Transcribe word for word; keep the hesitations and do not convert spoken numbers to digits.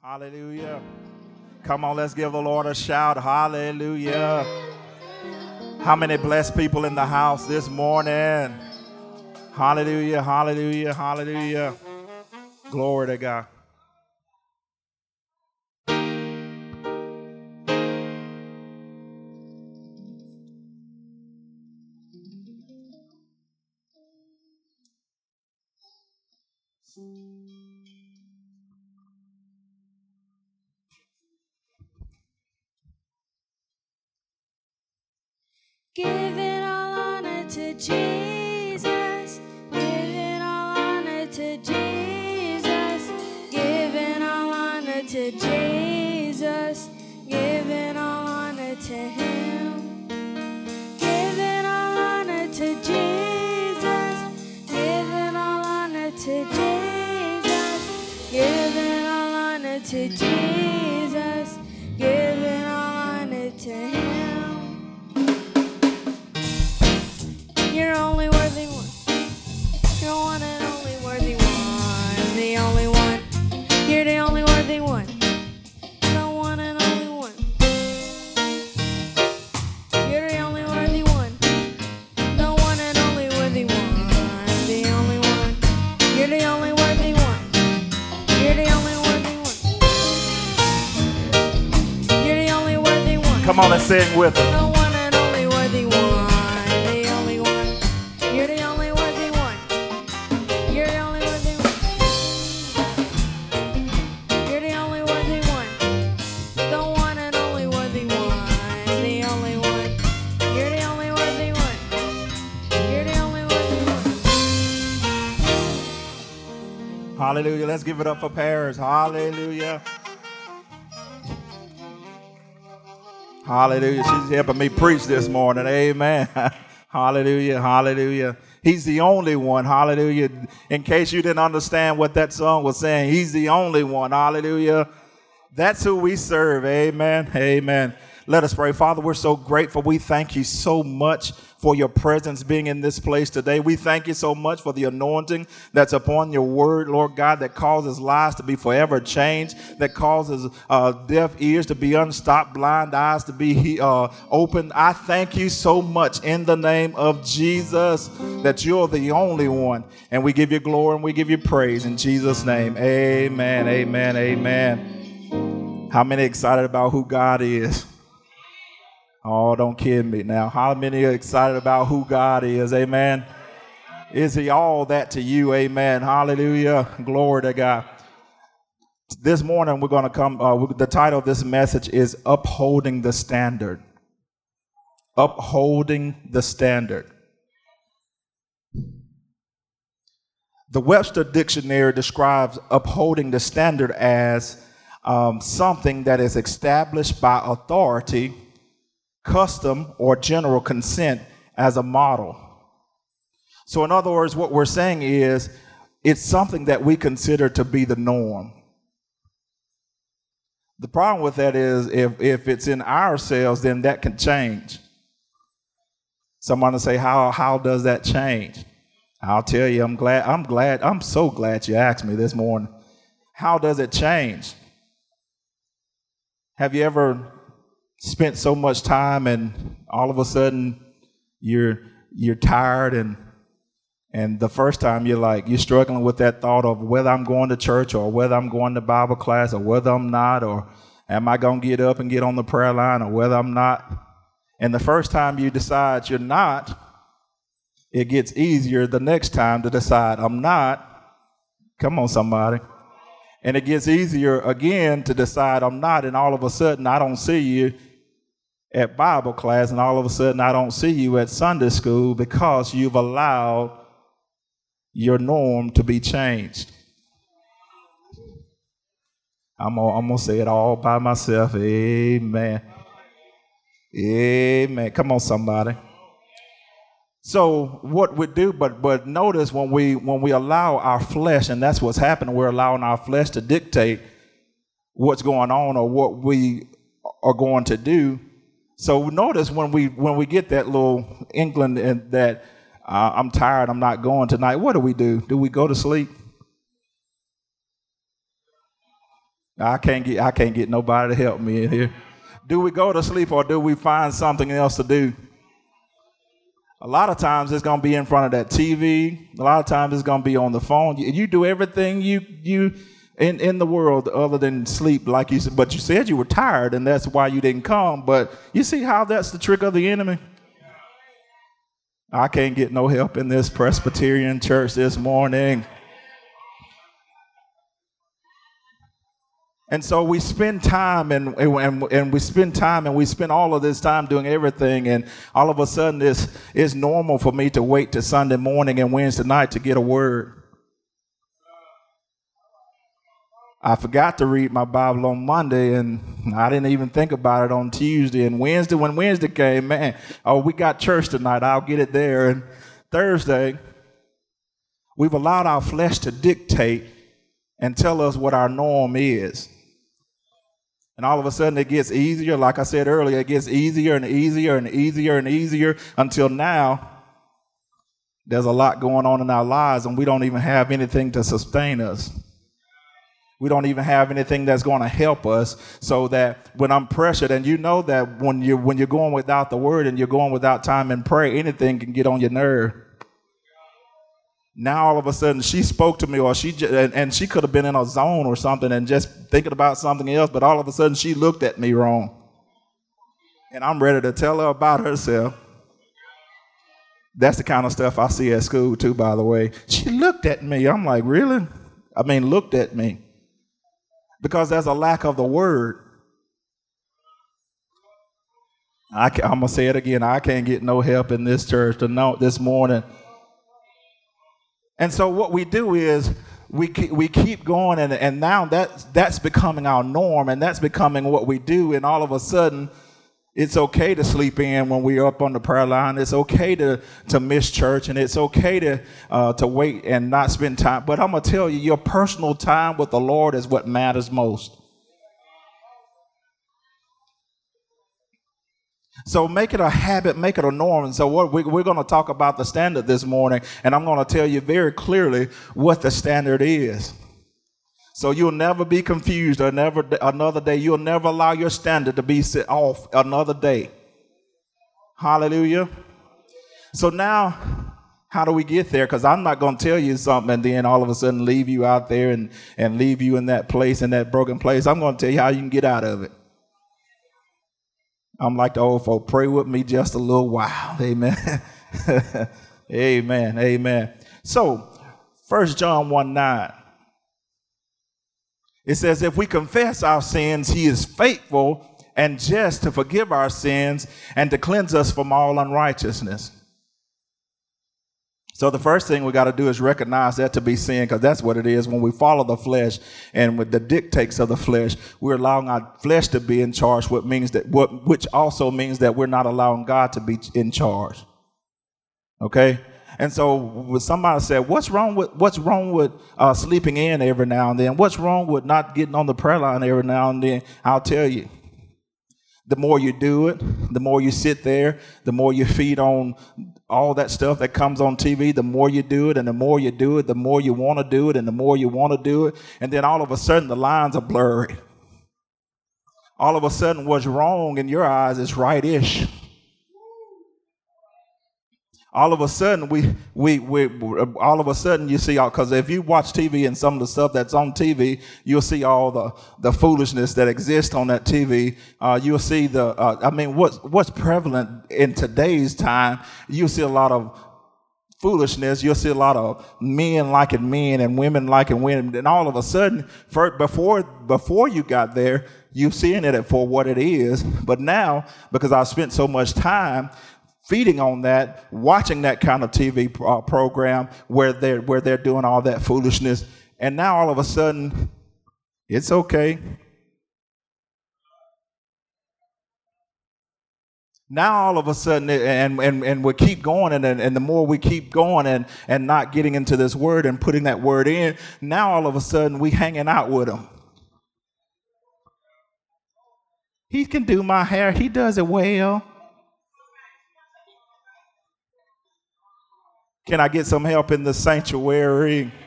Hallelujah. Come on, let's give the Lord a shout. Hallelujah. How many blessed people in the house this morning? Hallelujah, hallelujah, hallelujah. Glory to God. Giving all honor to Jesus, giving all honor to Jesus, giving all honor to Jesus, giving all honor to Him, giving all honor to Jesus, giving all honor to Jesus, giving all honor to Jesus, giving all honor to Him. You're only worthy one. You're one and only worthy one. The only one. You're the only worthy one. The one and only one. You're the only worthy one. The one and only worthy one. The only one. You're the only worthy one. You're the only worthy one. You're the only worthy one. Come on, let's sing with us. The one and only worthy one. You're the only worthy one. You're the only worthy one. You're the only worthy one. The one and only worthy one. The only one. You're the only worthy one. You're the only worthy one. Hallelujah. Let's give it up for Paris. Hallelujah. Hallelujah. She's helping me preach this morning. Amen. Hallelujah, hallelujah. He's the only one, hallelujah. In case you didn't understand what that song was saying, He's the only one, hallelujah. That's who we serve, amen, amen. Let us pray. Father, we're so grateful. We thank you so much for your presence being in this place today. We thank you so much for the anointing that's upon your word, Lord God, that causes lives to be forever changed, that causes uh, deaf ears to be unstopped, blind eyes to be uh, opened. I thank you so much in the name of Jesus that you're the only one. And we give you glory and we give you praise in Jesus' name. Amen, amen, amen. How many excited about who God is? Oh, don't kid me now. How many are excited about who God is? Amen. Is He all that to you? Amen. Hallelujah. Glory to God. This morning we're going to come, uh, the title of this message is Upholding the Standard. Upholding the Standard. The Webster Dictionary describes upholding the standard as um, something that is established by authority, custom, or general consent as a model. So in other words, what we're saying is it's something that we consider to be the norm. The problem with that is if, if it's in ourselves, then that can change. Someone will say, how, how does that change? I'll tell you, I'm glad, I'm glad, I'm so glad you asked me this morning. How does it change? Have you ever spent so much time and all of a sudden you're you're tired and and the first time you're like you're struggling with that thought of whether I'm going to church or whether I'm going to Bible class or whether I'm not, or am I going to get up and get on the prayer line or whether I'm not. And the first time you decide you're not, it gets easier the next time to decide I'm not. Come on, somebody. And it gets easier again to decide I'm not, and all of a sudden I don't see you at Bible class, and all of a sudden I don't see you at Sunday school because you've allowed your norm to be changed. I'm gonna, I'm gonna say it all by myself. Amen. Amen. Come on, somebody. So what we do, but but notice when we when we allow our flesh, and that's what's happening, we're allowing our flesh to dictate what's going on or what we are going to do. So notice when we when we get that little inkling and that uh, I'm tired, I'm not going tonight, what do we do? Do we go to sleep? I can't get I can't get nobody to help me in here. Do we go to sleep or do we find something else to do? A lot of times it's going to be in front of that T V. A lot of times it's going to be on the phone. You, you do everything you you in, in the world other than sleep, like you said. But you said you were tired, and that's why you didn't come. But you see how that's the trick of the enemy? I can't get no help in this Presbyterian church this morning. And so we spend time and, and and we spend time and we spend all of this time doing everything, and all of a sudden it's, it's normal for me to wait till Sunday morning and Wednesday night to get a word. I forgot to read my Bible on Monday, and I didn't even think about it on Tuesday. And Wednesday, when Wednesday came, man, oh, we got church tonight. I'll get it there. And Thursday, we've allowed our flesh to dictate and tell us what our norm is. And all of a sudden it gets easier. Like I said earlier, it gets easier and easier and easier and easier until now there's a lot going on in our lives and we don't even have anything to sustain us. We don't even have anything that's going to help us, so that when I'm pressured, and you know that when you're, when you're going without the word and you're going without time and prayer, anything can get on your nerve. Now all of a sudden she spoke to me, or she j- and, and she could have been in a zone or something and just thinking about something else, but all of a sudden she looked at me wrong. And I'm ready to tell her about herself. That's the kind of stuff I see at school too, by the way. She looked at me. I'm like, really? I mean, looked at me. Because there's a lack of the word. I can, I'm going to say it again. I can't get no help in this church to know this morning. And so what we do is we keep, we keep going, and, and now that's, that's becoming our norm, and that's becoming what we do. And all of a sudden, it's okay to sleep in when we're up on the prayer line. It's okay to, to miss church, and it's okay to uh, to wait and not spend time. But I'm going to tell you, your personal time with the Lord is what matters most. So make it a habit, make it a norm. And so what we, we're going to talk about the standard this morning, and I'm going to tell you very clearly what the standard is. So you'll never be confused or never another day. You'll never allow your standard to be set off another day. Hallelujah. So now, how do we get there? Because I'm not going to tell you something and then all of a sudden leave you out there and, and leave you in that place, in that broken place. I'm going to tell you how you can get out of it. I'm like the old folk, pray with me just a little while. Amen. Amen. Amen. So, First John one nine. It says, if we confess our sins, he is faithful and just to forgive our sins and to cleanse us from all unrighteousness. So the first thing we got to do is recognize that to be sin, because that's what it is. When we follow the flesh and with the dictates of the flesh, we're allowing our flesh to be in charge, what means that, what, which also means that we're not allowing God to be in charge. Okay? And so when somebody said, what's wrong with what's wrong with uh, sleeping in every now and then? What's wrong with not getting on the prayer line every now and then? I'll tell you. The more you do it, the more you sit there, the more you feed on all that stuff that comes on T V, the more you do it, and the more you do it, the more you want to do it, and the more you want to do it. And then all of a sudden the lines are blurry. All of a sudden what's wrong in your eyes is right-ish. All of a sudden, we, we, we, all of a sudden you see, because if you watch T V and some of the stuff that's on T V, you'll see all the, the foolishness that exists on that T V. Uh, you'll see the, uh, I mean, what's, what's prevalent in today's time, you'll see a lot of foolishness. You'll see a lot of men liking men and women liking women. And all of a sudden, for, before, before you got there, you're seeing it for what it is. But now, because I've spent so much time feeding on that, watching that kind of T V uh, program where they're where they're doing all that foolishness, and now all of a sudden, it's okay. Now all of a sudden, and and and we keep going, and and the more we keep going, and and not getting into this word and putting that word in, now all of a sudden we hanging out with them. He can do my hair. He does it well. Can I get some help in the sanctuary?